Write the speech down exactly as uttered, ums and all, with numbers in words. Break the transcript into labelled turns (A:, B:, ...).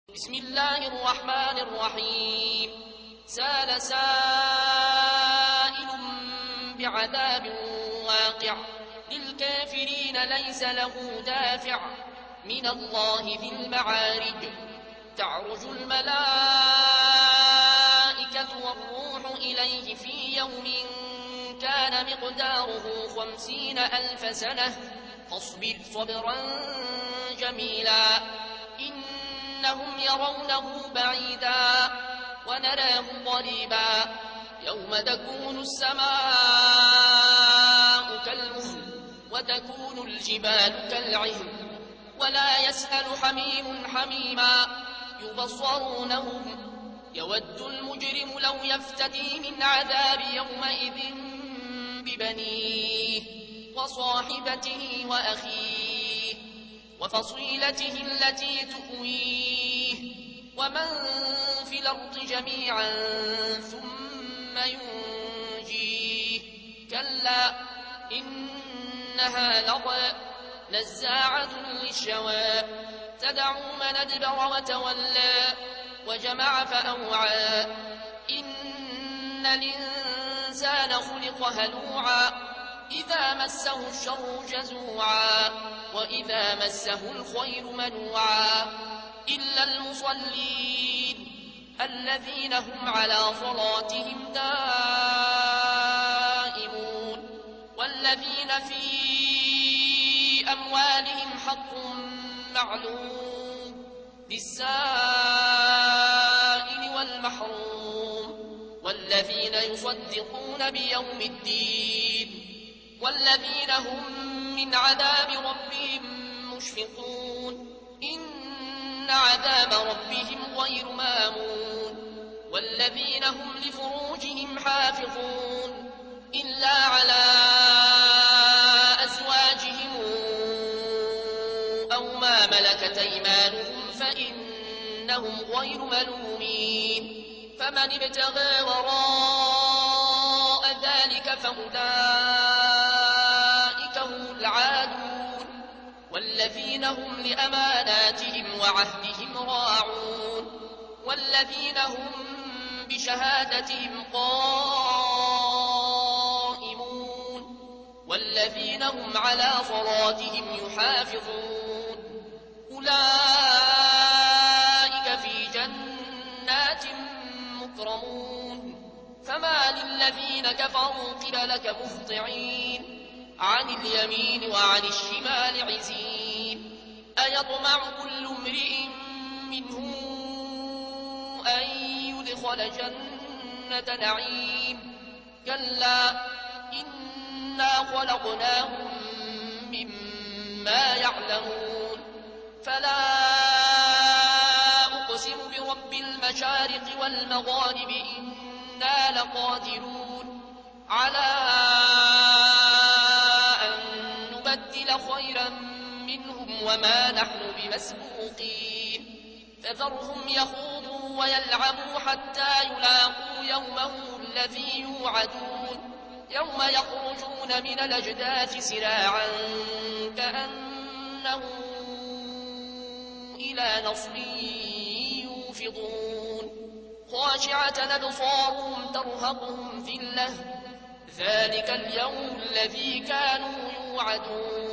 A: بسم الله الرحمن الرحيم. سال سائل بعذاب واقع للكافرين ليس له دافع من الله ذي المعارج. تعرج الملائكة والروح إليه في يوم كان مقداره خمسين ألف سنة فاصبر صبرا جميلا إنهم يرونه بعيدا ونراه قريبا يوم تكون السماء كالمهل وتكون الجبال كالعهن ولا يسأل حميم حميما يبصرونهم يود المجرم لو يفتدي من عذاب يومئذ ببنيه وصاحبته وأخيه وفصيلته التي تؤويه ومن في الأرض جميعا ثم ينجيه كلا إنها لظى نزاعة للشوى تدعو من أدبر وتولى وجمع فأوعى إن الإنسان خلق هلوعا إذا مسه الشر جزوعا وإذا مسه الخير منوعا إلا المصلين الذين هم على صلاتهم دائمون والذين في أموالهم حق معلوم للسائل والمحروم والذين يصدقون بيوم الدين والذين هم من عذاب ربهم مشفقون إن عذاب ربهم غير مامون والذين هم لفروجهم حافظون إلا على أزواجهم أو ما ملكت أيمانهم فإنهم غير ملومين فمن ابتغى وراء ذلك فأولئك هم العادون والذين هم لأماناتهم وعهدهم راعون والذين هم بشهادتهم قائمون والذين هم على صلاتهم يحافظون أولئك في جنات مكرمون فما للذين كفروا قبلك مهطعين عن اليمين وعن الشمال عزين أيطمع كل امرئ منهم أن يدخل جنة نعيم كلا إنا خلقناهم مما يعلمون فلا أقسم برب المشارق والمغارب إنا لقادرون على أن نبدل خيرا منهم وما نحن بمسبوقين فذرهم يخوضوا ويلعبوا حتى يلاقوا يومهم الذي يوعدون يوم يخرجون من الأجداث سراعا كأنهم إلى نصب يوفضون خاشعة أبصارهم ترهقهم ذلة ذلك اليوم الذي كانوا يوعدون